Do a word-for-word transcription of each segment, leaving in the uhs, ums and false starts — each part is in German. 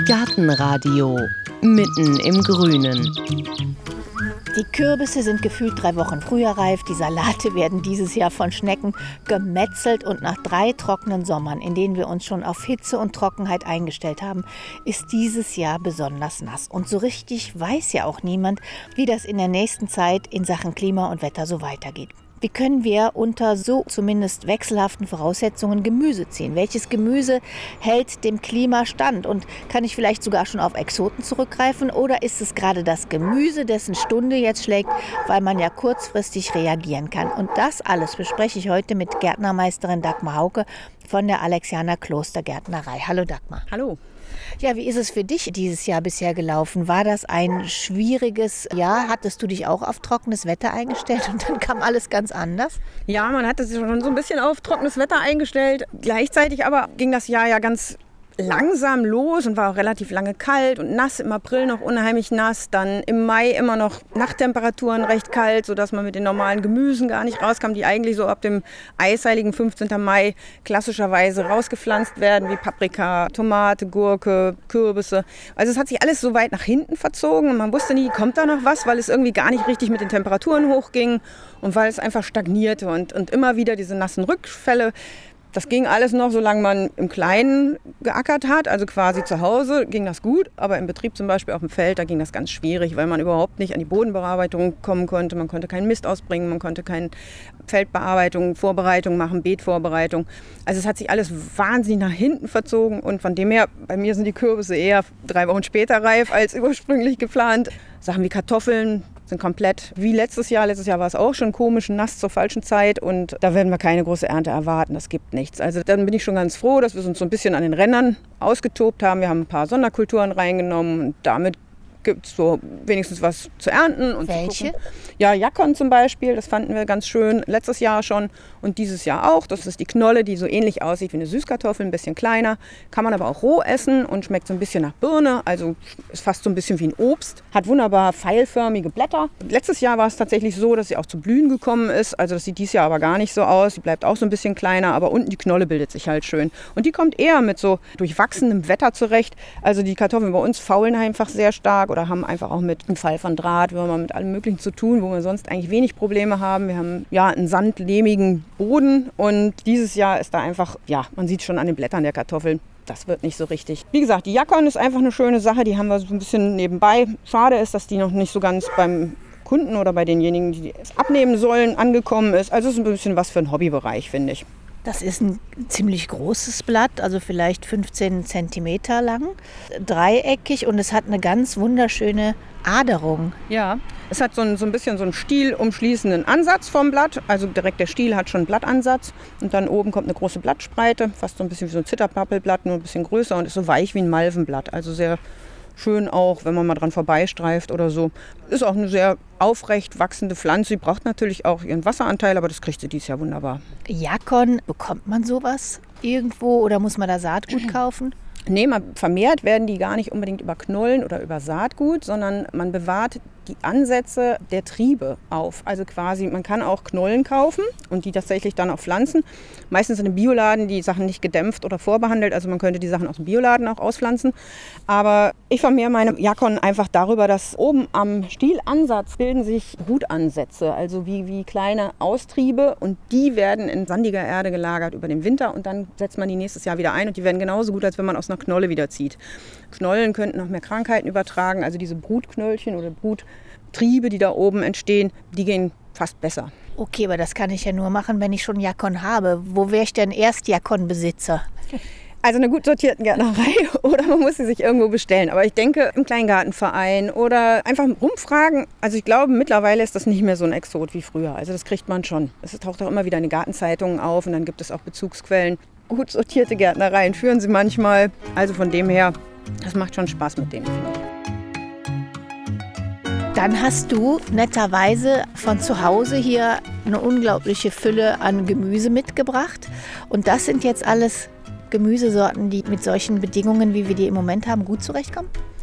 Gartenradio mitten im Grünen. Die Kürbisse sind gefühlt drei Wochen früher reif, die Salate werden dieses Jahr von Schnecken gemetzelt und nach drei trockenen Sommern, in denen wir uns schon auf Hitze und Trockenheit eingestellt haben, ist dieses Jahr besonders nass. Und so richtig weiß ja auch niemand, wie das in der nächsten Zeit in Sachen Klima und Wetter so weitergeht. Wie können wir unter so zumindest wechselhaften Voraussetzungen Gemüse ziehen? Welches Gemüse hält dem Klima stand? Und kann ich vielleicht sogar schon auf Exoten zurückgreifen? Oder ist es gerade das Gemüse, dessen Stunde jetzt schlägt, weil man ja kurzfristig reagieren kann? Und das alles bespreche ich heute mit Gärtnermeisterin Dagmar Hauke von der Alexianer Klostergärtnerei. Hallo Dagmar. Hallo. Ja, wie ist es für dich dieses Jahr bisher gelaufen? War das ein schwieriges Jahr? Hattest du dich auch auf trockenes Wetter eingestellt und dann kam alles ganz anders? Ja, man hatte sich schon so ein bisschen auf trockenes Wetter eingestellt. Gleichzeitig aber ging das Jahr ja ganz langsam los und war auch relativ lange kalt und nass, im April noch unheimlich nass, dann im Mai immer noch Nachttemperaturen recht kalt, sodass man mit den normalen Gemüsen gar nicht rauskam, die eigentlich so ab dem eisheiligen fünfzehnten Mai klassischerweise rausgepflanzt werden, wie Paprika, Tomate, Gurke, Kürbisse. Also es hat sich alles so weit nach hinten verzogen und man wusste nie, kommt da noch was, weil es irgendwie gar nicht richtig mit den Temperaturen hochging und weil es einfach stagnierte und, und immer wieder diese nassen Rückfälle. Das ging alles noch, solange man im Kleinen geackert hat, also quasi zu Hause ging das gut, aber im Betrieb zum Beispiel auf dem Feld, da ging das ganz schwierig, weil man überhaupt nicht an die Bodenbearbeitung kommen konnte, man konnte keinen Mist ausbringen, man konnte keine Feldbearbeitung, Vorbereitung machen, Beetvorbereitung. Also es hat sich alles wahnsinnig nach hinten verzogen und von dem her, bei mir sind die Kürbisse eher drei Wochen später reif als ursprünglich geplant. Sachen wie Kartoffeln sind komplett wie letztes Jahr. Letztes Jahr war es auch schon komisch, nass zur falschen Zeit und da werden wir keine große Ernte erwarten. Das gibt nichts. Also dann bin ich schon ganz froh, dass wir uns so ein bisschen an den Rändern ausgetobt haben. Wir haben ein paar Sonderkulturen reingenommen und damit gibt es so wenigstens was zu ernten. Und Welche? Zu gucken. Ja, Jackon zum Beispiel, das fanden wir ganz schön. Letztes Jahr schon und dieses Jahr auch. Das ist die Knolle, die so ähnlich aussieht wie eine Süßkartoffel, ein bisschen kleiner. Kann man aber auch roh essen und schmeckt so ein bisschen nach Birne. Also ist fast so ein bisschen wie ein Obst. Hat wunderbar pfeilförmige Blätter. Letztes Jahr war es tatsächlich so, dass sie auch zu blühen gekommen ist. Also das sieht dieses Jahr aber gar nicht so aus. Sie bleibt auch so ein bisschen kleiner, aber unten die Knolle bildet sich halt schön. Und die kommt eher mit so durchwachsenem Wetter zurecht. Also die Kartoffeln bei uns faulen einfach sehr stark oder haben einfach auch mit dem Fall von Drahtwürmern, mit allem Möglichen zu tun, wo wir sonst eigentlich wenig Probleme haben. Wir haben ja einen sandlehmigen Boden und dieses Jahr ist da einfach, ja, man sieht schon an den Blättern der Kartoffeln, das wird nicht so richtig. Wie gesagt, die Jackon ist einfach eine schöne Sache, die haben wir so ein bisschen nebenbei. Schade ist, dass die noch nicht so ganz beim Kunden oder bei denjenigen, die es abnehmen sollen, angekommen ist. Also es ist ein bisschen was für einen Hobbybereich, finde ich. Das ist ein ziemlich großes Blatt, also vielleicht fünfzehn Zentimeter lang, dreieckig und es hat eine ganz wunderschöne Aderung. Ja, es hat so ein, so ein bisschen so einen stielumschließenden Ansatz vom Blatt. Also direkt der Stiel hat schon einen Blattansatz und dann oben kommt eine große Blattspreite, fast so ein bisschen wie so ein Zitterpappelblatt, nur ein bisschen größer und ist so weich wie ein Malvenblatt. Also sehr schön auch, wenn man mal dran vorbeistreift oder so. Ist auch eine sehr aufrecht wachsende Pflanze. Sie braucht natürlich auch ihren Wasseranteil, aber das kriegt sie dieses Jahr wunderbar. Jackon, bekommt man sowas irgendwo oder muss man da Saatgut kaufen? Nee, man, vermehrt werden die gar nicht unbedingt über Knollen oder über Saatgut, sondern man bewahrt die Ansätze der Triebe auf. Also quasi, man kann auch Knollen kaufen und die tatsächlich dann auch pflanzen. Meistens in den Bioladen die Sachen nicht gedämpft oder vorbehandelt, also man könnte die Sachen aus dem Bioladen auch auspflanzen. Aber ich vermehre meine Jackon einfach darüber, dass oben am Stielansatz bilden sich Rutansätze, also wie, wie kleine Austriebe und die werden in sandiger Erde gelagert über den Winter und dann setzt man die nächstes Jahr wieder ein und die werden genauso gut, als wenn man aus einer Knolle wieder zieht. Knollen könnten noch mehr Krankheiten übertragen, also diese Brutknöllchen oder Bruttriebe, die da oben entstehen, die gehen fast besser. Okay, aber das kann ich ja nur machen, wenn ich schon Jackon habe. Wo wäre ich denn erst Jackon-Besitzer? Also eine gut sortierten Gärtnerei oder man muss sie sich irgendwo bestellen. Aber ich denke, im Kleingartenverein oder einfach rumfragen. Also ich glaube, mittlerweile ist das nicht mehr so ein Exot wie früher. Also das kriegt man schon. Es taucht auch immer wieder in den Gartenzeitungen auf und dann gibt es auch Bezugsquellen. Gut sortierte Gärtnereien führen sie manchmal. Also von dem her, das macht schon Spaß mit denen, finde ich. Dann hast du netterweise von zu Hause hier eine unglaubliche Fülle an Gemüse mitgebracht. Und das sind jetzt alles Gemüsesorten, die mit solchen Bedingungen, wie wir die im Moment haben, gut zurechtkommen?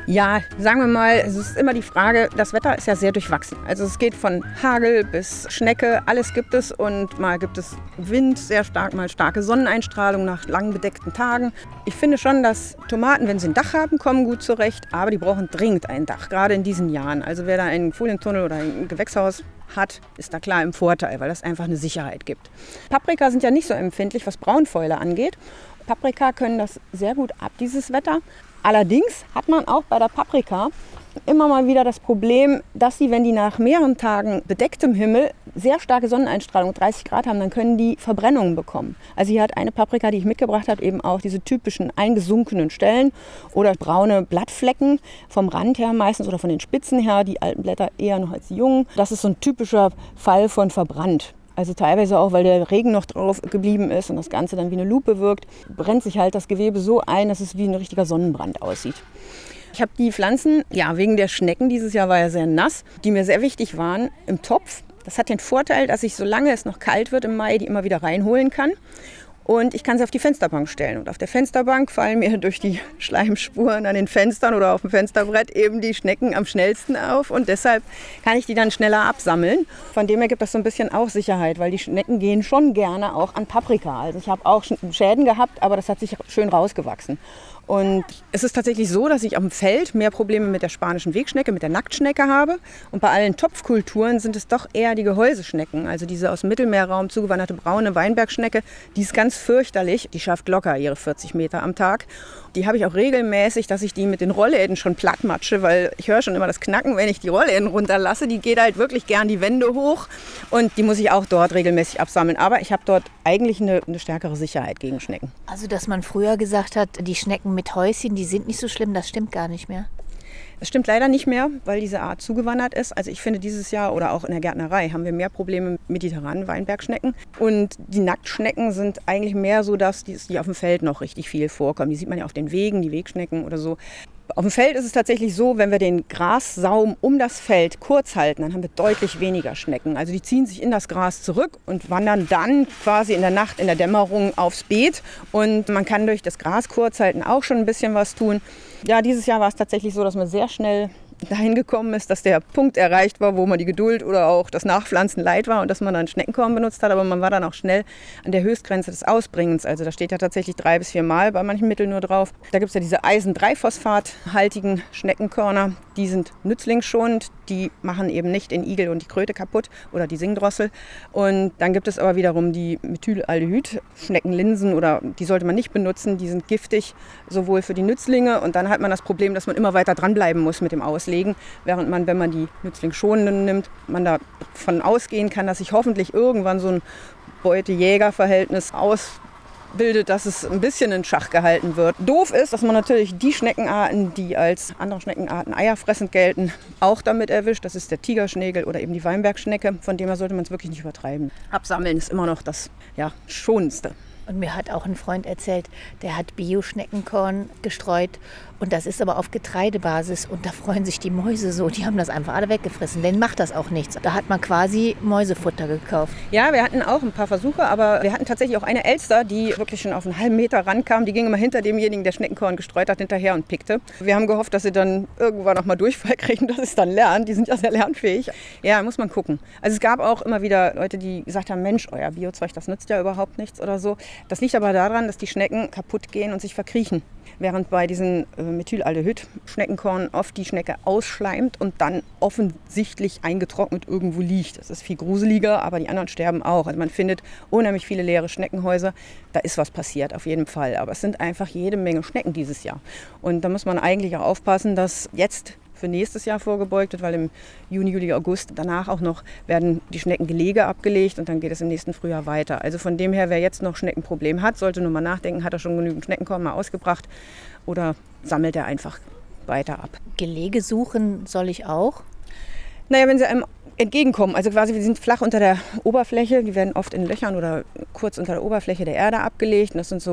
Ja, sagen wir mal, es ist immer die Frage, das Wetter ist ja sehr durchwachsen. Also es geht von Hagel bis Schnecke, alles gibt es und mal gibt es Wind, sehr stark, mal starke Sonneneinstrahlung nach lang bedeckten Tagen. Ich finde schon, dass Tomaten, wenn sie ein Dach haben, kommen gut zurecht, aber die brauchen dringend ein Dach, gerade in diesen Jahren. Also wer da einen Folientunnel oder ein Gewächshaus hat, ist da klar im Vorteil, weil das einfach eine Sicherheit gibt. Paprika sind ja nicht so empfindlich, was Braunfäule angeht. Paprika können das sehr gut ab, dieses Wetter. Allerdings hat man auch bei der Paprika immer mal wieder das Problem, dass sie, wenn die nach mehreren Tagen bedecktem Himmel sehr starke Sonneneinstrahlung, dreißig Grad haben, dann können die Verbrennungen bekommen. Also hier hat eine Paprika, die ich mitgebracht habe, eben auch diese typischen eingesunkenen Stellen oder braune Blattflecken vom Rand her meistens oder von den Spitzen her, die alten Blätter eher noch als die jungen. Das ist so ein typischer Fall von verbrannt. Also teilweise auch, weil der Regen noch drauf geblieben ist und das Ganze dann wie eine Lupe wirkt, brennt sich halt das Gewebe so ein, dass es wie ein richtiger Sonnenbrand aussieht. Ich habe die Pflanzen, ja, wegen der Schnecken, dieses Jahr war ja sehr nass, die mir sehr wichtig waren, im Topf. Das hat den Vorteil, dass ich, solange es noch kalt wird im Mai, die immer wieder reinholen kann. Und ich kann sie auf die Fensterbank stellen. Und auf der Fensterbank fallen mir durch die Schleimspuren an den Fenstern oder auf dem Fensterbrett eben die Schnecken am schnellsten auf. Und deshalb kann ich die dann schneller absammeln. Von dem her gibt das so ein bisschen auch Sicherheit, weil die Schnecken gehen schon gerne auch an Paprika. Also ich habe auch Schäden gehabt, aber das hat sich schön rausgewachsen. Und es ist tatsächlich so, dass ich auf dem Feld mehr Probleme mit der spanischen Wegschnecke, mit der Nacktschnecke habe. Und bei allen Topfkulturen sind es doch eher die Gehäuseschnecken, also diese aus dem Mittelmeerraum zugewanderte braune Weinbergschnecke. Die ist ganz fürchterlich. Die schafft locker ihre vierzig Meter am Tag. Die habe ich auch regelmäßig, dass ich die mit den Rollläden schon plattmatsche, weil ich höre schon immer das Knacken, wenn ich die Rollläden runterlasse. Die geht halt wirklich gern die Wände hoch und die muss ich auch dort regelmäßig absammeln. Aber ich habe dort eigentlich eine, eine stärkere Sicherheit gegen Schnecken. Also, dass man früher gesagt hat, die Schnecken mit Häuschen, die sind nicht so schlimm, das stimmt gar nicht mehr. Das stimmt leider nicht mehr, weil diese Art zugewandert ist. Also ich finde, dieses Jahr oder auch in der Gärtnerei haben wir mehr Probleme mit mediterranen Weinbergschnecken. Und die Nacktschnecken sind eigentlich mehr so, dass die, die auf dem Feld noch richtig viel vorkommen. Die sieht man ja auf den Wegen, die Wegschnecken oder so. Auf dem Feld ist es tatsächlich so, wenn wir den Grassaum um das Feld kurz halten, dann haben wir deutlich weniger Schnecken. Also die ziehen sich in das Gras zurück und wandern dann quasi in der Nacht, in der Dämmerung aufs Beet. Und man kann durch das Gras kurz halten auch schon ein bisschen was tun. Ja, dieses Jahr war es tatsächlich so, dass man sehr schnell dahin gekommen ist, dass der Punkt erreicht war, wo man die Geduld oder auch das Nachpflanzen leid war und dass man dann Schneckenkorn benutzt hat. Aber man war dann auch schnell an der Höchstgrenze des Ausbringens. Also da steht ja tatsächlich drei bis vier Mal bei manchen Mitteln nur drauf. Da gibt es ja diese Eisen drei phosphathaltigen Schneckenkörner. Die sind nützlingsschonend. Die machen eben nicht den Igel und die Kröte kaputt oder die Singdrossel. Und dann gibt es aber wiederum die Methylaldehyd-Schneckenlinsen oder die sollte man nicht benutzen. Die sind giftig, sowohl für die Nützlinge und dann hat man das Problem, dass man immer weiter dranbleiben muss mit dem Auslegen. Während man, wenn man die nützlingsschonenden nimmt, man davon ausgehen kann, dass sich hoffentlich irgendwann so ein Beute-Jäger-Verhältnis ausbildet, dass es ein bisschen in Schach gehalten wird. Doof ist, dass man natürlich die Schneckenarten, die als andere Schneckenarten eierfressend gelten, auch damit erwischt. Das ist der Tigerschnägel oder eben die Weinbergschnecke. Von dem her sollte man es wirklich nicht übertreiben. Absammeln ist immer noch das ja, Schonendste. Und mir hat auch ein Freund erzählt, der hat Bio-Schneckenkorn gestreut. Und das ist aber auf Getreidebasis. Und da freuen sich die Mäuse so. Die haben das einfach alle weggefressen. Denen macht das auch nichts. Da hat man quasi Mäusefutter gekauft. Ja, wir hatten auch ein paar Versuche. Aber wir hatten tatsächlich auch eine Elster, die wirklich schon auf einen halben Meter rankam. Die ging immer hinter demjenigen, der Schneckenkorn gestreut hat, hinterher und pickte. Wir haben gehofft, dass sie dann irgendwann noch mal Durchfall kriegen, dass sie es dann lernen. Die sind ja sehr lernfähig. Ja, muss man gucken. Also es gab auch immer wieder Leute, die gesagt haben, Mensch, euer Biozeug, das nützt ja überhaupt nichts oder so. Das liegt aber daran, dass die Schnecken kaputt gehen und sich verkriechen. Während bei diesen äh, Methylaldehyd-Schneckenkorn oft die Schnecke ausschleimt und dann offensichtlich eingetrocknet irgendwo liegt. Das ist viel gruseliger, aber die anderen sterben auch. Also man findet unheimlich viele leere Schneckenhäuser. Da ist was passiert, auf jeden Fall. Aber es sind einfach jede Menge Schnecken dieses Jahr. Und da muss man eigentlich auch aufpassen, dass jetzt für nächstes Jahr vorgebeugt wird, weil im Juni, Juli, August danach auch noch werden die Schneckengelege abgelegt und dann geht es im nächsten Frühjahr weiter. Also von dem her, wer jetzt noch Schneckenproblem hat, sollte nur mal nachdenken, hat er schon genügend Schneckenkorn mal ausgebracht oder sammelt er einfach weiter ab. Gelege suchen soll ich auch? Naja, wenn sie einem entgegenkommen, also quasi wir sind flach unter der Oberfläche, die werden oft in Löchern oder kurz unter der Oberfläche der Erde abgelegt und das sind so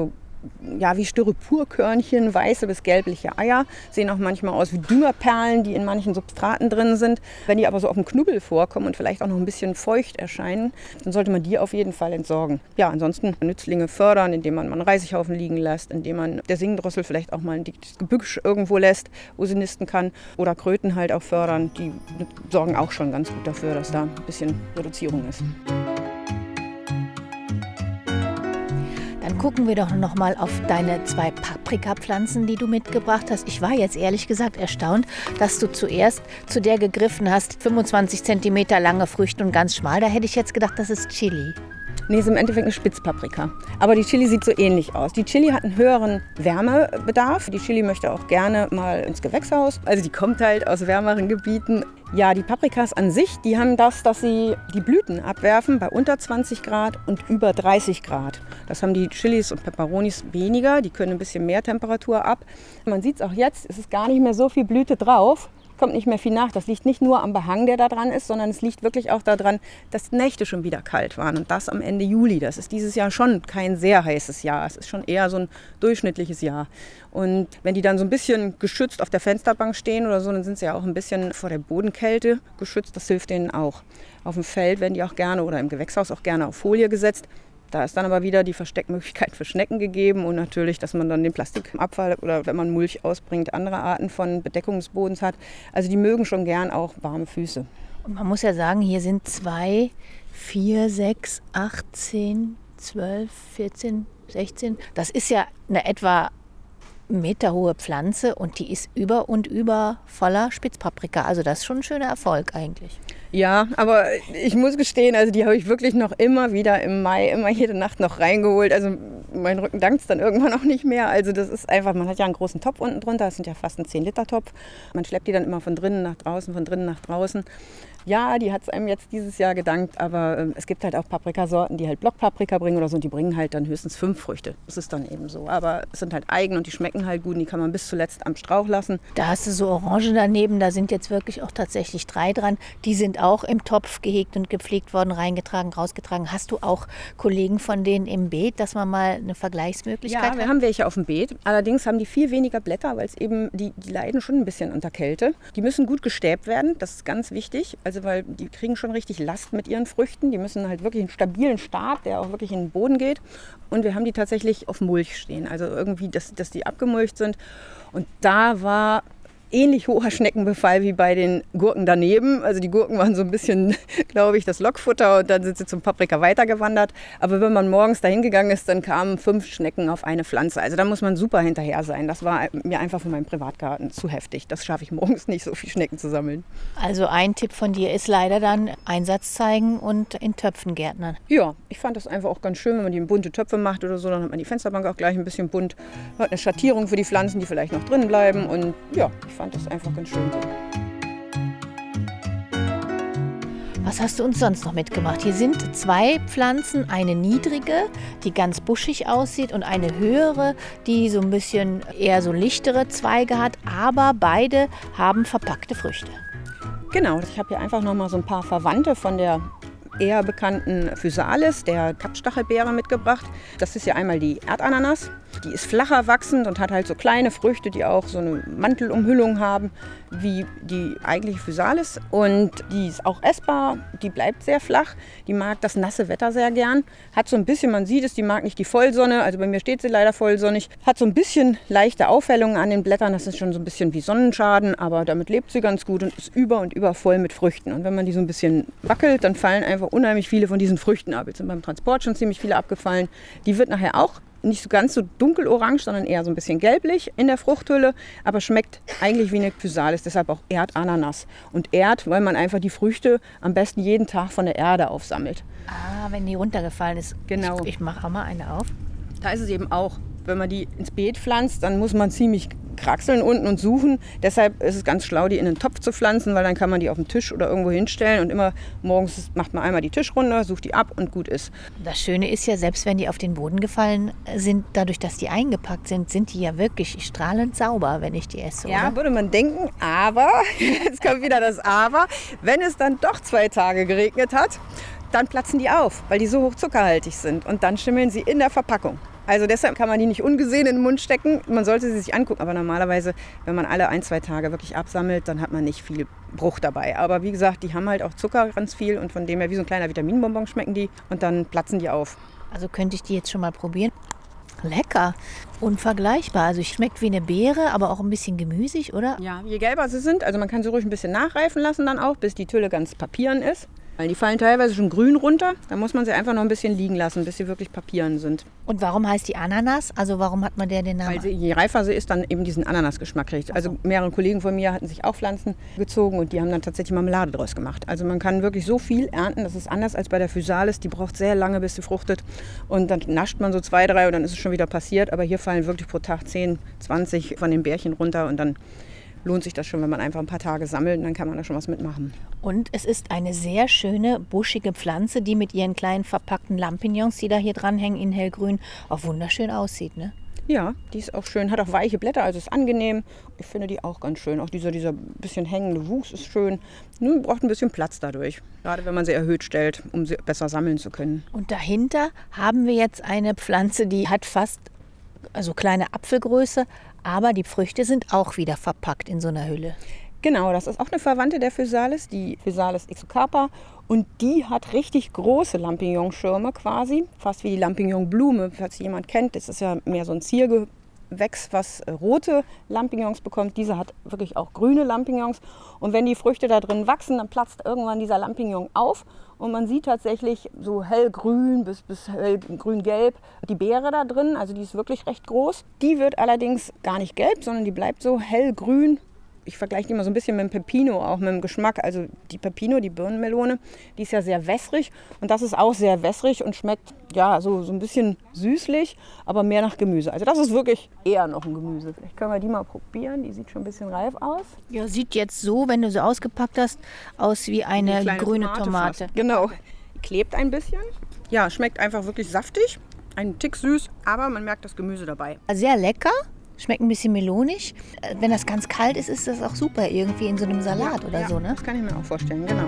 ja, wie Styroporkörnchen, weiße bis gelbliche Eier. Sehen auch manchmal aus wie Düngerperlen, die in manchen Substraten drin sind. Wenn die aber so auf dem Knubbel vorkommen und vielleicht auch noch ein bisschen feucht erscheinen, dann sollte man die auf jeden Fall entsorgen. Ja, ansonsten Nützlinge fördern, indem man mal einen Reisighaufen liegen lässt, indem man der Singdrossel vielleicht auch mal ein dickes Gebüsch irgendwo lässt, wo sie nisten kann. Oder Kröten halt auch fördern. Die sorgen auch schon ganz gut dafür, dass da ein bisschen Reduzierung ist. Dann gucken wir doch noch mal auf deine zwei Paprikapflanzen, die du mitgebracht hast. Ich war jetzt ehrlich gesagt erstaunt, dass du zuerst zu der gegriffen hast, fünfundzwanzig Zentimeter lange Früchte und ganz schmal. Da hätte ich jetzt gedacht, das ist Chili. Nee, ist im Endeffekt eine Spitzpaprika. Aber die Chili sieht so ähnlich aus. Die Chili hat einen höheren Wärmebedarf. Die Chili möchte auch gerne mal ins Gewächshaus. Also die kommt halt aus wärmeren Gebieten. Ja, die Paprikas an sich, die haben das, dass sie die Blüten abwerfen bei unter zwanzig Grad und über dreißig Grad. Das haben die Chilis und Peperonis weniger. Die können ein bisschen mehr Temperatur ab. Man sieht es auch jetzt, es ist gar nicht mehr so viel Blüte drauf. Kommt nicht mehr viel nach. Das liegt nicht nur am Behang, der da dran ist, sondern es liegt wirklich auch daran, dass die Nächte schon wieder kalt waren. Und das am Ende Juli. Das ist dieses Jahr schon kein sehr heißes Jahr. Es ist schon eher so ein durchschnittliches Jahr. Und wenn die dann so ein bisschen geschützt auf der Fensterbank stehen oder so, dann sind sie ja auch ein bisschen vor der Bodenkälte geschützt. Das hilft denen auch. Auf dem Feld werden die auch gerne oder im Gewächshaus auch gerne auf Folie gesetzt. Da ist dann aber wieder die Versteckmöglichkeit für Schnecken gegeben und natürlich, dass man dann den Plastikabfall oder wenn man Mulch ausbringt, andere Arten von Bedeckung des Bodens hat. Also die mögen schon gern auch warme Füße. Und man muss ja sagen, hier sind zwei, vier, sechs, acht, zehn, zwölf, vierzehn, sechzehn. Das ist ja eine etwa meterhohe Pflanze und die ist über und über voller Spitzpaprika. Also das ist schon ein schöner Erfolg eigentlich. Ja, aber ich muss gestehen, also die habe ich wirklich noch immer wieder im Mai, immer jede Nacht noch reingeholt. Also mein Rücken dankt es dann irgendwann auch nicht mehr. Also das ist einfach, man hat ja einen großen Topf unten drunter, das sind ja fast ein zehn Liter Topf. Man schleppt die dann immer von drinnen nach draußen, von drinnen nach draußen. Ja, die hat es einem jetzt dieses Jahr gedankt, aber äh, es gibt halt auch Paprikasorten, die halt Blockpaprika bringen oder so und die bringen halt dann höchstens fünf Früchte. Das ist dann eben so. Aber es sind halt eigen und die schmecken halt gut und die kann man bis zuletzt am Strauch lassen. Da hast du so Orangen daneben, da sind jetzt wirklich auch tatsächlich drei dran. Die sind auch im Topf gehegt und gepflegt worden, reingetragen, rausgetragen. Hast du auch Kollegen von denen im Beet, dass man mal eine Vergleichsmöglichkeit hat? Ja, wir haben welche auf dem Beet. Allerdings haben die viel weniger Blätter, weil es eben, die, die leiden schon ein bisschen unter Kälte. Die müssen gut gestäbt werden, das ist ganz wichtig. Also weil die kriegen schon richtig Last mit ihren Früchten. Die müssen halt wirklich einen stabilen Stab, der auch wirklich in den Boden geht. Und wir haben die tatsächlich auf Mulch stehen. Also irgendwie, dass, dass die abgemulcht sind. Und da war ähnlich hoher Schneckenbefall wie bei den Gurken daneben. Also die Gurken waren so ein bisschen, glaube ich, das Lockfutter und dann sind sie zum Paprika weitergewandert. Aber wenn man morgens dahin gegangen ist, dann kamen fünf Schnecken auf eine Pflanze. Also da muss man super hinterher sein. Das war mir einfach für meinen Privatgarten zu heftig. Das schaffe ich morgens nicht, so viel Schnecken zu sammeln. Also ein Tipp von dir ist leider dann Einsatz zeigen und in Töpfen gärtnern. Ja, ich fand das einfach auch ganz schön, wenn man die in bunte Töpfe macht oder so. Dann hat man die Fensterbank auch gleich ein bisschen bunt. Hat eine Schattierung für die Pflanzen, die vielleicht noch drin bleiben. Und ja, ich fand das einfach ganz schön so. Was hast du uns sonst noch mitgemacht? Hier sind zwei Pflanzen, eine niedrige, die ganz buschig aussieht und eine höhere, die so ein bisschen eher so lichtere Zweige hat, aber beide haben verpackte Früchte. Genau, ich habe hier einfach noch mal so ein paar Verwandte von der eher bekannten Physalis, der Kappstachelbeere, mitgebracht. Das ist ja einmal die Erdananas. Die ist flacher wachsend und hat halt so kleine Früchte, die auch so eine Mantelumhüllung haben, wie die eigentliche Physalis. Und die ist auch essbar, die bleibt sehr flach. Die mag das nasse Wetter sehr gern. Hat so ein bisschen, man sieht es, die mag nicht die Vollsonne. Also bei mir steht sie leider vollsonnig. Hat so ein bisschen leichte Aufhellungen an den Blättern. Das ist schon so ein bisschen wie Sonnenschaden, aber damit lebt sie ganz gut und ist über und über voll mit Früchten. Und wenn man die so ein bisschen wackelt, dann fallen einfach unheimlich viele von diesen Früchten ab. Jetzt sind beim Transport schon ziemlich viele abgefallen. Die wird nachher auch nicht so ganz so dunkelorange, sondern eher so ein bisschen gelblich in der Fruchthülle, aber schmeckt eigentlich wie eine Physalis, deshalb auch Erdananas. Und Erd, weil man einfach die Früchte am besten jeden Tag von der Erde aufsammelt. Ah, wenn die runtergefallen ist. Genau. Ich, ich mache auch mal eine auf. Da ist es eben auch, wenn man die ins Beet pflanzt, dann muss man ziemlich kraxeln unten und suchen. Deshalb ist es ganz schlau, die in einen Topf zu pflanzen, weil dann kann man die auf den Tisch oder irgendwo hinstellen und immer morgens macht man einmal die Tischrunde, sucht die ab und gut ist. Das Schöne ist ja, selbst wenn die auf den Boden gefallen sind, dadurch, dass die eingepackt sind, sind die ja wirklich strahlend sauber, wenn ich die esse, Ja, oder? würde man denken, aber, jetzt kommt wieder das Aber, wenn es dann doch zwei Tage geregnet hat, dann platzen die auf, weil die so hoch zuckerhaltig sind und dann schimmeln sie in der Verpackung. Also deshalb kann man die nicht ungesehen in den Mund stecken. Man sollte sie sich angucken. Aber normalerweise, wenn man alle ein, zwei Tage wirklich absammelt, dann hat man nicht viel Bruch dabei. Aber wie gesagt, die haben halt auch Zucker ganz viel und von dem her wie so ein kleiner Vitaminbonbon schmecken die und dann platzen die auf. Also könnte ich die jetzt schon mal probieren. Lecker, unvergleichbar. Also es schmeckt wie eine Beere, aber auch ein bisschen gemüsig, oder? Ja, je gelber sie sind, also man kann sie ruhig ein bisschen nachreifen lassen dann auch, bis die Tülle ganz papieren ist. Weil die fallen teilweise schon grün runter, da muss man sie einfach noch ein bisschen liegen lassen, bis sie wirklich papieren sind. Und warum heißt die Ananas? Also warum hat man der den Namen? Weil sie, je reifer sie ist, dann eben diesen Ananasgeschmack kriegt. Also mehrere Kollegen von mir hatten sich auch Pflanzen gezogen und die haben dann tatsächlich Marmelade draus gemacht. Also man kann wirklich so viel ernten, das ist anders als bei der Physalis, die braucht sehr lange, bis sie fruchtet. Und dann nascht man so zwei, drei und dann ist es schon wieder passiert. Aber hier fallen wirklich pro Tag zehn, zwanzig von den Bärchen runter und dann lohnt sich das schon, wenn man einfach ein paar Tage sammelt und dann kann man da schon was mitmachen. Und es ist eine sehr schöne, buschige Pflanze, die mit ihren kleinen verpackten Lampignons, die da hier dranhängen in hellgrün, auch wunderschön aussieht, ne? Ja, die ist auch schön, hat auch weiche Blätter, also ist angenehm. Ich finde die auch ganz schön. Auch dieser, dieser bisschen hängende Wuchs ist schön. Nur braucht ein bisschen Platz dadurch, gerade wenn man sie erhöht stellt, um sie besser sammeln zu können. Und dahinter haben wir jetzt eine Pflanze, die hat fast also kleine Apfelgröße, aber die Früchte sind auch wieder verpackt in so einer Hülle. Genau, das ist auch eine Verwandte der Physalis, die Physalis exocarpa. Und die hat richtig große Lampignonschirme quasi, fast wie die Lampignonblume, falls jemand kennt. Das ist ja mehr so ein Ziergewächs, was rote Lampignons bekommt. Diese hat wirklich auch grüne Lampignons. Und wenn die Früchte da drin wachsen, dann platzt irgendwann dieser Lampignon auf. Und man sieht tatsächlich so hellgrün bis, bis hellgrün-gelb die Beere da drin. Also die ist wirklich recht groß. Die wird allerdings gar nicht gelb, sondern die bleibt so hellgrün. Ich vergleiche die immer so ein bisschen mit dem Pepino, auch mit dem Geschmack. Also die Pepino, die Birnenmelone, die ist ja sehr wässrig. Und das ist auch sehr wässrig und schmeckt ja so, so ein bisschen süßlich, aber mehr nach Gemüse. Also das ist wirklich eher noch ein Gemüse. Vielleicht können wir die mal probieren. Die sieht schon ein bisschen reif aus. Ja, sieht jetzt so, wenn du sie ausgepackt hast, aus wie eine, eine grüne Tomate. Tomate. Genau. Die klebt ein bisschen. Ja, schmeckt einfach wirklich saftig. Ein Tick süß, aber man merkt das Gemüse dabei. Sehr lecker. Schmeckt ein bisschen melonig. Wenn das ganz kalt ist, ist das auch super irgendwie in so einem Salat ja, oder ja, so, ne? Das kann ich mir auch vorstellen, genau.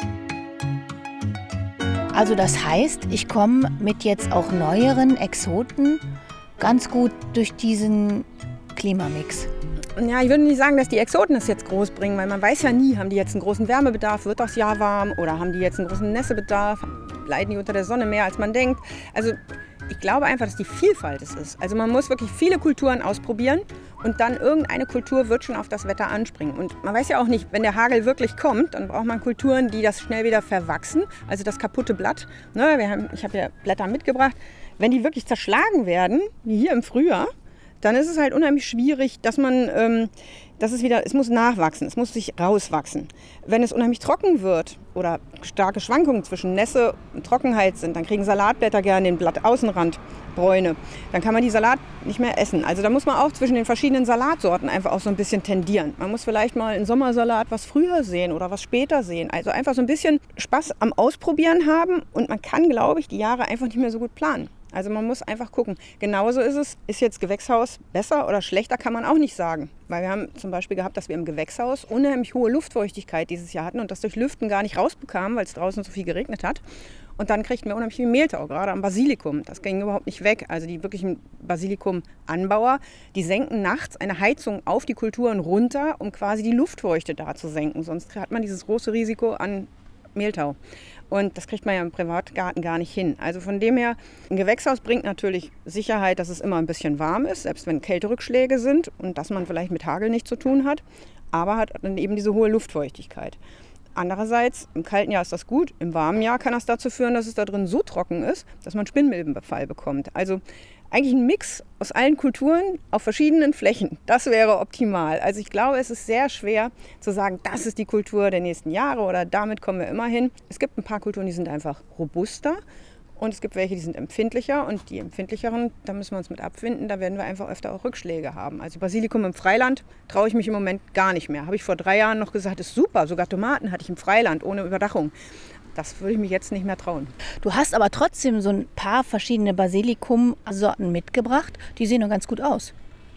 Also das heißt, ich komme mit jetzt auch neueren Exoten ganz gut durch diesen Klimamix. Ja, ich würde nicht sagen, dass die Exoten das jetzt groß bringen, weil man weiß ja nie, haben die jetzt einen großen Wärmebedarf, wird das Jahr warm oder haben die jetzt einen großen Nässebedarf, leiden die unter der Sonne mehr, als man denkt. Also ich glaube einfach, dass die Vielfalt es ist. Also man muss wirklich viele Kulturen ausprobieren und dann irgendeine Kultur wird schon auf das Wetter anspringen. Und man weiß ja auch nicht, wenn der Hagel wirklich kommt, dann braucht man Kulturen, die das schnell wieder verwachsen. Also das kaputte Blatt. Ne, wir haben, ich habe ja Blätter mitgebracht. Wenn die wirklich zerschlagen werden, wie hier im Frühjahr, dann ist es halt unheimlich schwierig, dass man, ähm, dass es wieder, es muss nachwachsen, es muss sich rauswachsen. Wenn es unheimlich trocken wird oder starke Schwankungen zwischen Nässe und Trockenheit sind, dann kriegen Salatblätter gerne den Blattaußenrand Bräune. Dann kann man die Salat nicht mehr essen. Also da muss man auch zwischen den verschiedenen Salatsorten einfach auch so ein bisschen tendieren. Man muss vielleicht mal einen Sommersalat was früher sehen oder was später sehen. Also einfach so ein bisschen Spaß am Ausprobieren haben und man kann, glaube ich, die Jahre einfach nicht mehr so gut planen. Also man muss einfach gucken. Genauso ist es, ist jetzt Gewächshaus besser oder schlechter, kann man auch nicht sagen. Weil wir haben zum Beispiel gehabt, dass wir im Gewächshaus unheimlich hohe Luftfeuchtigkeit dieses Jahr hatten und das durch Lüften gar nicht rausbekamen, weil es draußen so viel geregnet hat. Und dann kriegten wir unheimlich viel Mehltau, gerade am Basilikum. Das ging überhaupt nicht weg. Also die wirklichen Basilikum-Anbauer, die senken nachts eine Heizung auf die Kulturen runter, um quasi die Luftfeuchte da zu senken. Sonst hat man dieses große Risiko an Mehltau. Und das kriegt man ja im Privatgarten gar nicht hin. Also von dem her, ein Gewächshaus bringt natürlich Sicherheit, dass es immer ein bisschen warm ist, selbst wenn Kälterückschläge sind und dass man vielleicht mit Hagel nichts zu tun hat, aber hat dann eben diese hohe Luftfeuchtigkeit. Andererseits, im kalten Jahr ist das gut, im warmen Jahr kann das dazu führen, dass es da drin so trocken ist, dass man Spinnmilbenbefall bekommt. Also eigentlich ein Mix aus allen Kulturen auf verschiedenen Flächen. Das wäre optimal. Also ich glaube, es ist sehr schwer zu sagen, das ist die Kultur der nächsten Jahre oder damit kommen wir immer hin. Es gibt ein paar Kulturen, die sind einfach robuster und es gibt welche, die sind empfindlicher und die empfindlicheren, da müssen wir uns mit abfinden, da werden wir einfach öfter auch Rückschläge haben. Also Basilikum im Freiland traue ich mich im Moment gar nicht mehr. Habe ich vor drei Jahren noch gesagt, ist super, sogar Tomaten hatte ich im Freiland ohne Überdachung. Das würde ich mich jetzt nicht mehr trauen. Du hast aber trotzdem so ein paar verschiedene Basilikum-Sorten mitgebracht. Die sehen doch ganz gut aus.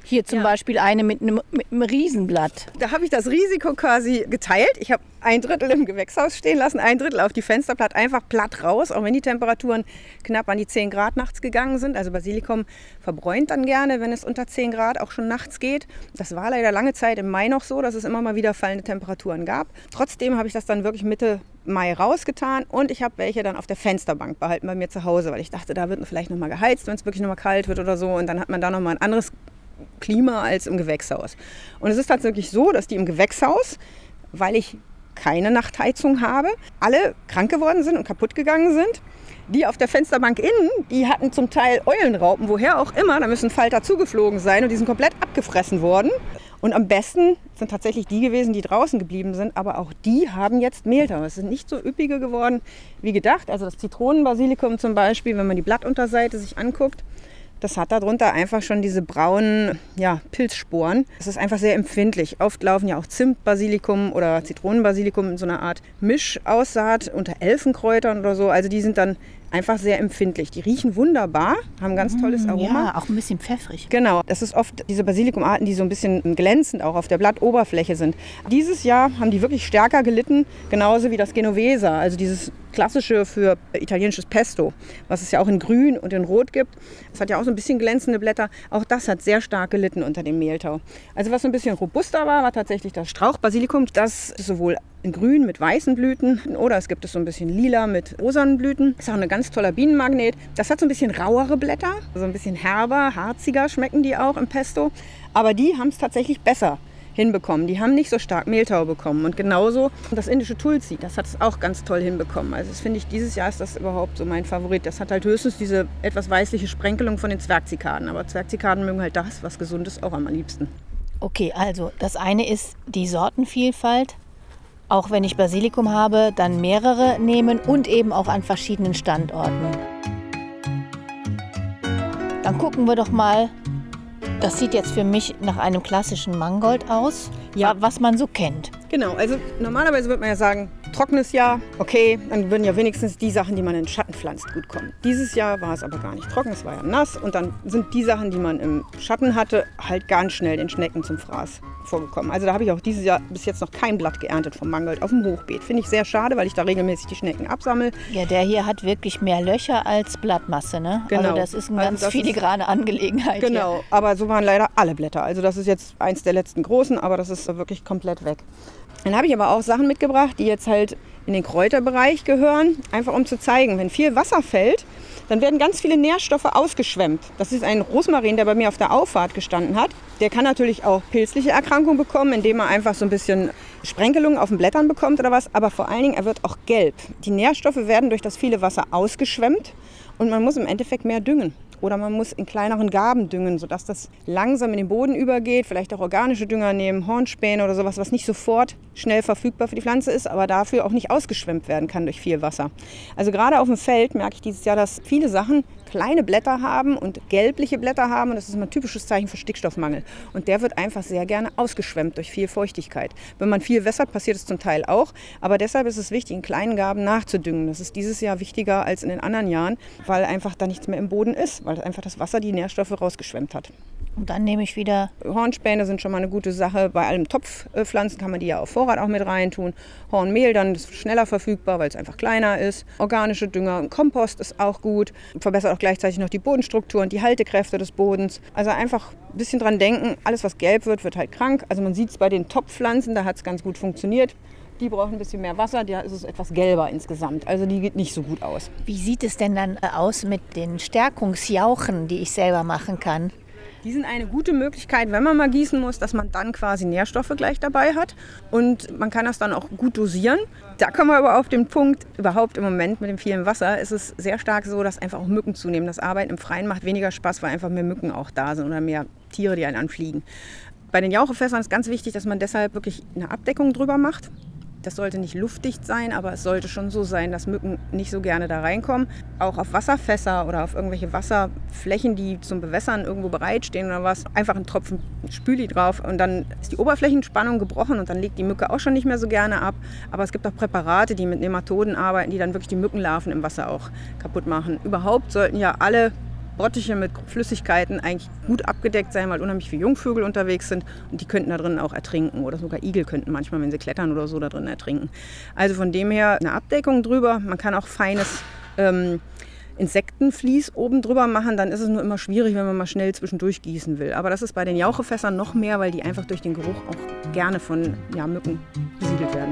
Hier zum Ja. Beispiel eine mit einem, mit einem Riesenblatt. Da habe ich das Risiko quasi geteilt. Ich habe ein Drittel im Gewächshaus stehen lassen, ein Drittel auf die Fensterplatte, einfach platt raus, auch wenn die Temperaturen knapp an die zehn Grad nachts gegangen sind. Also Basilikum verbräunt dann gerne, wenn es unter zehn Grad auch schon nachts geht. Das war leider lange Zeit im Mai noch so, dass es immer mal wieder fallende Temperaturen gab. Trotzdem habe ich das dann wirklich Mitte Mai rausgetan und ich habe welche dann auf der Fensterbank behalten bei mir zu Hause, weil ich dachte, da wird vielleicht noch mal geheizt, wenn es wirklich noch mal kalt wird oder so, und dann hat man da noch mal ein anderes Klima als im Gewächshaus. Und es ist tatsächlich so, dass die im Gewächshaus, weil ich keine Nachtheizung habe, alle krank geworden sind und kaputt gegangen sind. Die auf der Fensterbank innen, die hatten zum Teil Eulenraupen, woher auch immer, da müssen Falter zugeflogen sein und die sind komplett abgefressen worden. Und am besten sind tatsächlich die gewesen, die draußen geblieben sind, aber auch die haben jetzt Mehltau. Es sind nicht so üppige geworden wie gedacht. Also das Zitronenbasilikum zum Beispiel, wenn man die Blattunterseite sich anguckt, das hat darunter einfach schon diese braunen, ja, Pilzsporen. Es ist einfach sehr empfindlich. Oft laufen ja auch Zimtbasilikum oder Zitronenbasilikum in so einer Art Mischaussaat unter Elfenkräutern oder so. Also die sind dann einfach sehr empfindlich. Die riechen wunderbar, haben ganz tolles Aroma. Ja, auch ein bisschen pfeffrig. Genau, das ist oft diese Basilikumarten, die so ein bisschen glänzend auch auf der Blattoberfläche sind. Dieses Jahr haben die wirklich stärker gelitten, genauso wie das Genovese, also dieses klassische für italienisches Pesto, was es ja auch in Grün und in Rot gibt. Es hat ja auch so ein bisschen glänzende Blätter. Auch das hat sehr stark gelitten unter dem Mehltau. Also was so ein bisschen robuster war, war tatsächlich das Strauchbasilikum. Das ist sowohl in Grün mit weißen Blüten oder es gibt es so ein bisschen lila mit rosanen Blüten. Das ist auch ein ganz toller Bienenmagnet. Das hat so ein bisschen rauere Blätter, so ein bisschen herber, harziger schmecken die auch im Pesto. Aber die haben es tatsächlich besser hinbekommen. Die haben nicht so stark Mehltau bekommen. Und genauso das indische Tulsi, das hat es auch ganz toll hinbekommen. Also das finde ich, dieses Jahr ist das überhaupt so mein Favorit. Das hat halt höchstens diese etwas weißliche Sprenkelung von den Zwergzikaden. Aber Zwergzikaden mögen halt das, was gesund ist, auch am liebsten. Okay, also das eine ist die Sortenvielfalt. Auch wenn ich Basilikum habe, dann mehrere nehmen und eben auch an verschiedenen Standorten. Dann gucken wir doch mal. Das sieht jetzt für mich nach einem klassischen Mangold aus, Ja. was man so kennt. Genau, also normalerweise würde man ja sagen, trockenes Jahr, okay, dann würden ja wenigstens die Sachen, die man in Schatten pflanzt, gut kommen. Dieses Jahr war es aber gar nicht trocken, es war ja nass und dann sind die Sachen, die man im Schatten hatte, halt ganz schnell den Schnecken zum Fraß vorgekommen. Also da habe ich auch dieses Jahr bis jetzt noch kein Blatt geerntet vom Mangold auf dem Hochbeet. Finde ich sehr schade, weil ich da regelmäßig die Schnecken absammle. Ja, der hier hat wirklich mehr Löcher als Blattmasse, ne? Genau. Also das ist eine Also ganz das ist- filigrane Angelegenheit Genau, hier. aber so waren leider alle Blätter. Also das ist jetzt eins der letzten großen, aber das ist wirklich komplett weg. Dann habe ich aber auch Sachen mitgebracht, die jetzt halt in den Kräuterbereich gehören, einfach um zu zeigen, wenn viel Wasser fällt, dann werden ganz viele Nährstoffe ausgeschwemmt. Das ist ein Rosmarin, der bei mir auf der Auffahrt gestanden hat. Der kann natürlich auch pilzliche Erkrankungen bekommen, indem er einfach so ein bisschen Sprenkelungen auf den Blättern bekommt oder was. Aber vor allen Dingen, er wird auch gelb. Die Nährstoffe werden durch das viele Wasser ausgeschwemmt und man muss im Endeffekt mehr düngen. Oder man muss in kleineren Gaben düngen, sodass das langsam in den Boden übergeht. Vielleicht auch organische Dünger nehmen, Hornspäne oder sowas, was nicht sofort schnell verfügbar für die Pflanze ist, aber dafür auch nicht ausgeschwemmt werden kann durch viel Wasser. Also gerade auf dem Feld merke ich dieses Jahr, dass viele Sachen kleine Blätter haben und gelbliche Blätter haben. Und das ist immer ein typisches Zeichen für Stickstoffmangel. Und der wird einfach sehr gerne ausgeschwemmt durch viel Feuchtigkeit. Wenn man viel wässert, passiert es zum Teil auch. Aber deshalb ist es wichtig, in kleinen Gaben nachzudüngen. Das ist dieses Jahr wichtiger als in den anderen Jahren, weil einfach da nichts mehr im Boden ist, weil einfach das Wasser die Nährstoffe rausgeschwemmt hat. Und dann nehme ich wieder, Hornspäne sind schon mal eine gute Sache. Bei allem Topfpflanzen kann man die ja auf Vorrat auch mit reintun. Hornmehl dann ist schneller verfügbar, weil es einfach kleiner ist. Organische Dünger, Kompost ist auch gut. Verbessert auch gleichzeitig noch die Bodenstruktur und die Haltekräfte des Bodens. Also einfach ein bisschen dran denken, alles was gelb wird, wird halt krank. Also man sieht es bei den Topfpflanzen, da hat es ganz gut funktioniert. Die brauchen ein bisschen mehr Wasser, da ist es etwas gelber insgesamt. Also die geht nicht so gut aus. wie sieht es denn dann aus mit den Stärkungsjauchen, die ich selber machen kann? Die sind eine gute Möglichkeit, wenn man mal gießen muss, dass man dann quasi Nährstoffe gleich dabei hat. Und man kann das dann auch gut dosieren. Da kommen wir aber auf den Punkt, überhaupt im Moment mit dem vielen Wasser ist es sehr stark so, dass einfach auch Mücken zunehmen. Das Arbeiten im Freien macht weniger Spaß, weil einfach mehr Mücken auch da sind oder mehr Tiere, die einen anfliegen. Bei den Jauchefässern ist ganz wichtig, dass man deshalb wirklich eine Abdeckung drüber macht. Das sollte nicht luftdicht sein, aber es sollte schon so sein, dass Mücken nicht so gerne da reinkommen. Auch auf Wasserfässer oder auf irgendwelche Wasserflächen, die zum Bewässern irgendwo bereitstehen oder was, einfach einen Tropfen Spüli drauf und dann ist die Oberflächenspannung gebrochen und dann legt die Mücke auch schon nicht mehr so gerne ab. Aber es gibt auch Präparate, die mit Nematoden arbeiten, die dann wirklich die Mückenlarven im Wasser auch kaputt machen. Überhaupt sollten ja alle Bottiche mit Flüssigkeiten eigentlich gut abgedeckt sein, weil unheimlich viele Jungvögel unterwegs sind und die könnten da drin auch ertrinken oder sogar Igel könnten manchmal, wenn sie klettern oder so, da drin ertrinken. Also von dem her eine Abdeckung drüber. Man kann auch feines ähm, Insektenvlies oben drüber machen, dann ist es nur immer schwierig, wenn man mal schnell zwischendurch gießen will. Aber das ist bei den Jauchefässern noch mehr, weil die einfach durch den Geruch auch gerne von ja, Mücken besiedelt werden.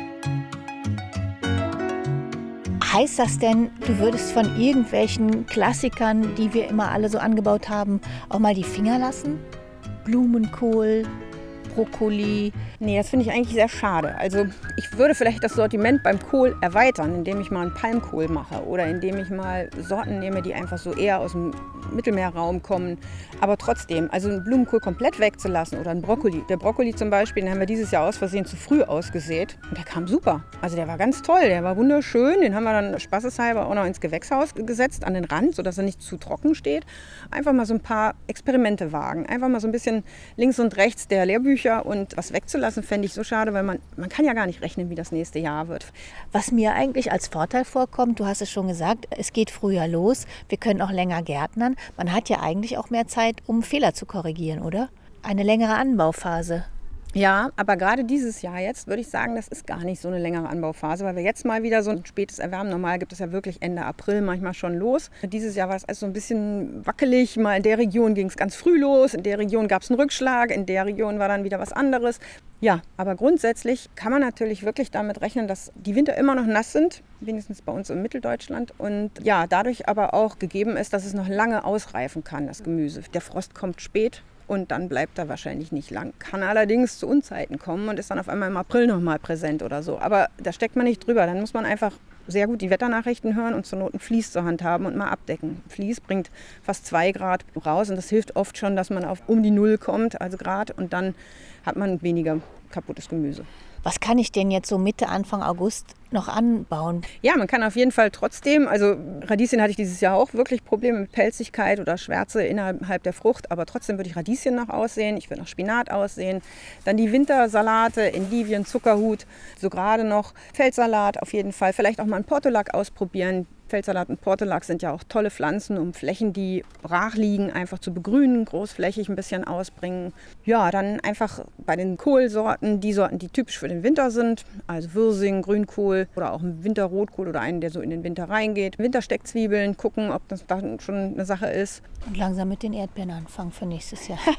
Heißt das denn, du würdest von irgendwelchen Klassikern, die wir immer alle so angebaut haben, auch mal die Finger lassen? Blumenkohl, Brokkoli. Nee, das finde ich eigentlich sehr schade. Also ich würde vielleicht das Sortiment beim Kohl erweitern, indem ich mal einen Palmkohl mache oder indem ich mal Sorten nehme, die einfach so eher aus dem Mittelmeerraum kommen. Aber trotzdem, also einen Blumenkohl komplett wegzulassen oder einen Brokkoli. Der Brokkoli zum Beispiel, den haben wir dieses Jahr aus Versehen zu früh ausgesät und der kam super. Also der war ganz toll, der war wunderschön. Den haben wir dann spaßeshalber auch noch ins Gewächshaus gesetzt, an den Rand, sodass er nicht zu trocken steht. Einfach mal so ein paar Experimente wagen. Einfach mal so ein bisschen links und rechts der Lehrbücher und was wegzulassen, fände ich so schade, weil man, man kann ja gar nicht rechnen, wie das nächste Jahr wird. Was mir eigentlich als Vorteil vorkommt, du hast es schon gesagt, es geht früher los, wir können auch länger gärtnern. Man hat ja eigentlich auch mehr Zeit, um Fehler zu korrigieren, oder? Eine längere Anbauphase. Ja, aber gerade dieses Jahr jetzt würde ich sagen, das ist gar nicht so eine längere Anbauphase, weil wir jetzt mal wieder so ein spätes Erwärmen, normal gibt es ja wirklich Ende April manchmal schon los. Dieses Jahr war es also so ein bisschen wackelig, mal in der Region ging es ganz früh los, in der Region gab es einen Rückschlag, in der Region war dann wieder was anderes. Ja, aber grundsätzlich kann man natürlich wirklich damit rechnen, dass die Winter immer noch nass sind, wenigstens bei uns in Mitteldeutschland. Und ja, dadurch aber auch gegeben ist, dass es noch lange ausreifen kann, das Gemüse. Der Frost kommt spät. Und dann bleibt er wahrscheinlich nicht lang. Kann allerdings zu Unzeiten kommen und ist dann auf einmal im April nochmal präsent oder so. Aber da steckt man nicht drüber. Dann muss man einfach sehr gut die Wetternachrichten hören und zur Not ein Vlies zur Hand haben und mal abdecken. Vlies bringt fast zwei Grad raus und das hilft oft schon, dass man auf um die Null kommt, also Grad. Und dann hat man weniger kaputtes Gemüse. Was kann ich denn jetzt so Mitte, Anfang August noch anbauen? Ja, man kann auf jeden Fall trotzdem, also Radieschen hatte ich dieses Jahr auch wirklich Probleme mit Pelzigkeit oder Schwärze innerhalb der Frucht, aber trotzdem würde ich Radieschen noch aussehen, ich würde noch Spinat aussehen. Dann die Wintersalate, Endivien, Zuckerhut, so gerade noch Feldsalat auf jeden Fall, vielleicht auch mal einen Portulak ausprobieren. Feldsalat und Portulak sind ja auch tolle Pflanzen, um Flächen, die brach liegen, einfach zu begrünen, großflächig ein bisschen ausbringen. Ja, dann einfach bei den Kohlsorten, die Sorten, die typisch für den Winter sind, also Wirsing, Grünkohl oder auch ein Winterrotkohl oder einen, der so in den Winter reingeht. Wintersteckzwiebeln, gucken, ob das da schon eine Sache ist. Und langsam mit den Erdbeeren anfangen für nächstes Jahr.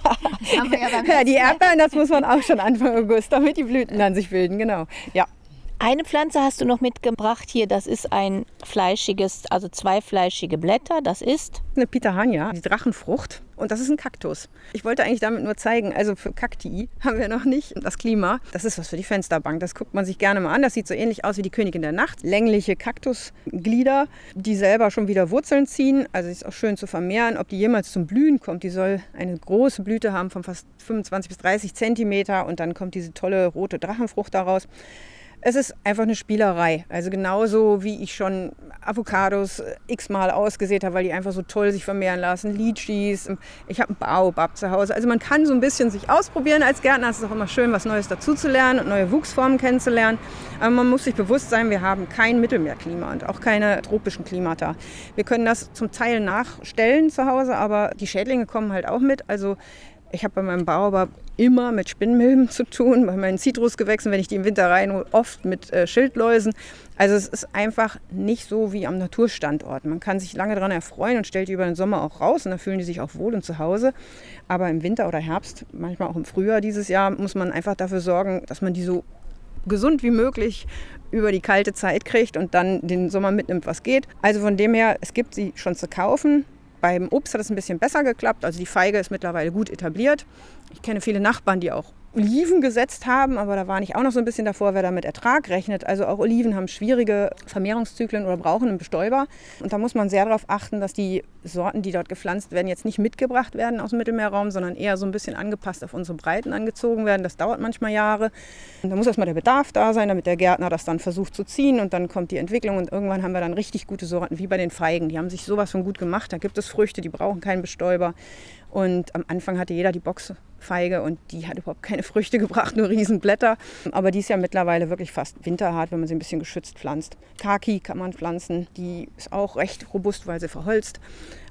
ja, ja, die Erdbeeren, das muss man auch schon Anfang August, damit die Blüten dann sich bilden, genau. Ja. Eine Pflanze hast du noch mitgebracht hier, das ist ein fleischiges, also zwei fleischige Blätter, das ist? Eine Pitahania, die Drachenfrucht, und das ist ein Kaktus. Ich wollte eigentlich damit nur zeigen, also für Kakti haben wir noch nicht das Klima. Das ist was für die Fensterbank, das guckt man sich gerne mal an. Das sieht so ähnlich aus wie die Königin der Nacht. Längliche Kaktusglieder, die selber schon wieder Wurzeln ziehen, also ist auch schön zu vermehren. Ob die jemals zum Blühen kommt, die soll eine große Blüte haben von fast fünfundzwanzig bis dreißig Zentimeter und dann kommt diese tolle rote Drachenfrucht daraus. Es ist einfach eine Spielerei. Also genauso wie ich schon Avocados x-mal ausgesät habe, weil die einfach so toll sich vermehren lassen. Litschis, ich habe einen Baobab zu Hause. Also man kann so ein bisschen sich ausprobieren als Gärtner. Es ist auch immer schön, was Neues dazuzulernen und neue Wuchsformen kennenzulernen. Aber man muss sich bewusst sein, wir haben kein Mittelmeerklima und auch keine tropischen Klimata. Wir können das zum Teil nachstellen zu Hause, aber die Schädlinge kommen halt auch mit. Also ich habe bei meinem Baobab immer mit Spinnmilben zu tun, bei meinen Zitrusgewächsen, wenn ich die im Winter reinhole, oft mit äh, Schildläusen. Also es ist einfach nicht so wie am Naturstandort. Man kann sich lange daran erfreuen und stellt die über den Sommer auch raus und da fühlen die sich auch wohl und zu Hause. Aber im Winter oder Herbst, manchmal auch im Frühjahr dieses Jahr, muss man einfach dafür sorgen, dass man die so gesund wie möglich über die kalte Zeit kriegt und dann den Sommer mitnimmt, was geht. Also von dem her, es gibt sie schon zu kaufen. Beim Obst hat es ein bisschen besser geklappt. Also die Feige ist mittlerweile gut etabliert. Ich kenne viele Nachbarn, die auch Oliven gesetzt haben, aber da war ich auch noch so ein bisschen davor, wer damit Ertrag rechnet. Also auch Oliven haben schwierige Vermehrungszyklen oder brauchen einen Bestäuber. Und da muss man sehr darauf achten, dass die Sorten, die dort gepflanzt werden, jetzt nicht mitgebracht werden aus dem Mittelmeerraum, sondern eher so ein bisschen angepasst auf unsere Breiten angezogen werden. Das dauert manchmal Jahre. Und da muss erstmal der Bedarf da sein, damit der Gärtner das dann versucht zu ziehen. Und dann kommt die Entwicklung und irgendwann haben wir dann richtig gute Sorten, wie bei den Feigen. Die haben sich sowas von gut gemacht. Da gibt es Früchte, die brauchen keinen Bestäuber. Und am Anfang hatte jeder die Boxfeige und die hat überhaupt keine Früchte gebracht, nur Riesenblätter. Aber die ist ja mittlerweile wirklich fast winterhart, wenn man sie ein bisschen geschützt pflanzt. Kaki kann man pflanzen, die ist auch recht robust, weil sie verholzt.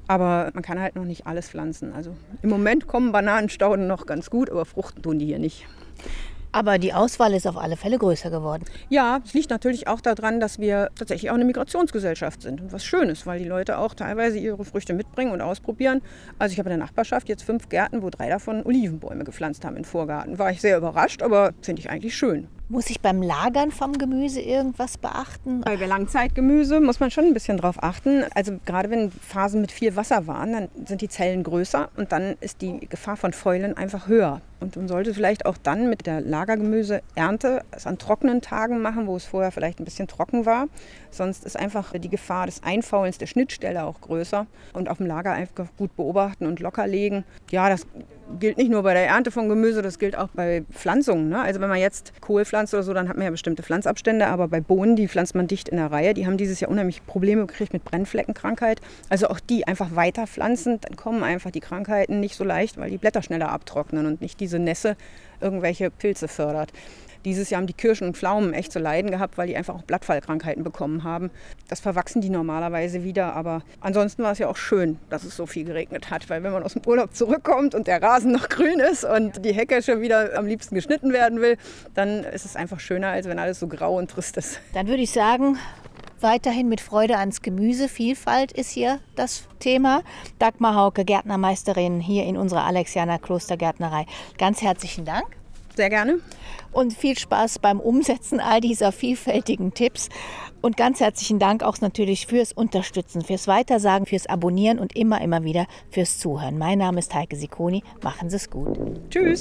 Aber man kann halt noch nicht alles pflanzen. Also im Moment kommen Bananenstauden noch ganz gut, aber fruchten tun die hier nicht. Aber die Auswahl ist auf alle Fälle größer geworden. Ja, es liegt natürlich auch daran, dass wir tatsächlich auch eine Migrationsgesellschaft sind. Und was Schönes, weil die Leute auch teilweise ihre Früchte mitbringen und ausprobieren. Also ich habe in der Nachbarschaft jetzt fünf Gärten, wo drei davon Olivenbäume gepflanzt haben im Vorgarten. War ich sehr überrascht, aber finde ich eigentlich schön. Muss ich beim Lagern vom Gemüse irgendwas beachten? Bei Langzeitgemüse muss man schon ein bisschen drauf achten. Also gerade wenn Phasen mit viel Wasser waren, dann sind die Zellen größer und dann ist die Gefahr von Fäulen einfach höher. Und man sollte vielleicht auch dann mit der Lagergemüseernte es an trockenen Tagen machen, wo es vorher vielleicht ein bisschen trocken war. Sonst ist einfach die Gefahr des Einfaulens der Schnittstelle auch größer. Und auf dem Lager einfach gut beobachten und locker legen. Ja, das gilt nicht nur bei der Ernte von Gemüse, das gilt auch bei Pflanzungen. Ne? Also wenn man jetzt Kohl pflanzt oder so, dann hat man ja bestimmte Pflanzabstände. Aber bei Bohnen, die pflanzt man dicht in der Reihe. Die haben dieses Jahr unheimlich Probleme gekriegt mit Brennfleckenkrankheit. Also auch die einfach weiter pflanzen, dann kommen einfach die Krankheiten nicht so leicht, weil die Blätter schneller abtrocknen und nicht diese Nässe irgendwelche Pilze fördert. Dieses Jahr haben die Kirschen und Pflaumen echt zu leiden gehabt, weil die einfach auch Blattfallkrankheiten bekommen haben. Das verwachsen die normalerweise wieder, aber ansonsten war es ja auch schön, dass es so viel geregnet hat, weil wenn man aus dem Urlaub zurückkommt und der Rasen noch grün ist und die Hecke schon wieder am liebsten geschnitten werden will, dann ist es einfach schöner, als wenn alles so grau und trist ist. Dann würde ich sagen, weiterhin mit Freude ans Gemüse. Vielfalt ist hier das Thema. Dagmar Hauke, Gärtnermeisterin hier in unserer Alexianer Klostergärtnerei. Ganz herzlichen Dank. Sehr gerne. Und viel Spaß beim Umsetzen all dieser vielfältigen Tipps. Und ganz herzlichen Dank auch natürlich fürs Unterstützen, fürs Weitersagen, fürs Abonnieren und immer, immer wieder fürs Zuhören. Mein Name ist Heike Sicconi. Machen Sie es gut. Tschüss.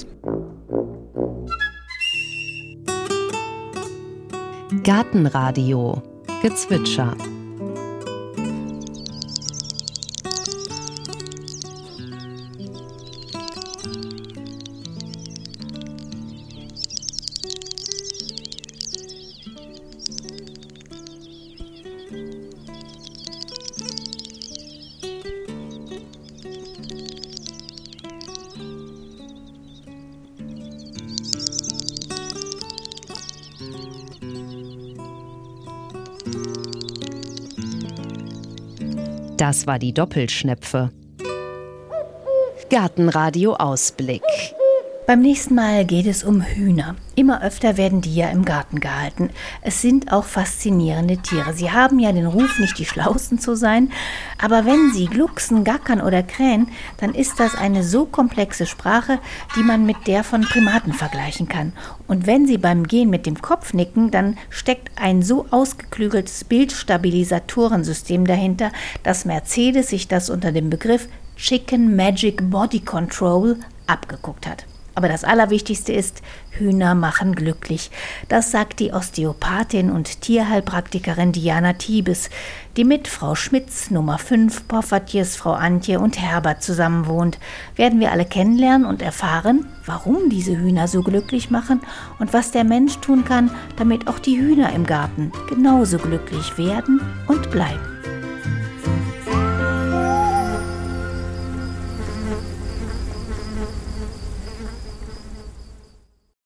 Gartenradio Gezwitscher. Das war die Doppelschnepfe. Gartenradio Ausblick. Beim nächsten Mal geht es um Hühner. Immer öfter werden die ja im Garten gehalten. Es sind auch faszinierende Tiere. Sie haben ja den Ruf, nicht die Schlausten zu sein. Aber wenn sie glucksen, gackern oder krähen, dann ist das eine so komplexe Sprache, die man mit der von Primaten vergleichen kann. Und wenn sie beim Gehen mit dem Kopf nicken, dann steckt ein so ausgeklügeltes Bildstabilisatorensystem dahinter, dass Mercedes sich das unter dem Begriff Chicken Magic Body Control abgeguckt hat. Aber das Allerwichtigste ist, Hühner machen glücklich. Das sagt die Osteopathin und Tierheilpraktikerin Diana Tiebes, die mit Frau Schmitz, Nummer fünf, Poffertjes, Frau Antje und Herbert zusammenwohnt. Werden wir alle kennenlernen und erfahren, warum diese Hühner so glücklich machen und was der Mensch tun kann, damit auch die Hühner im Garten genauso glücklich werden und bleiben.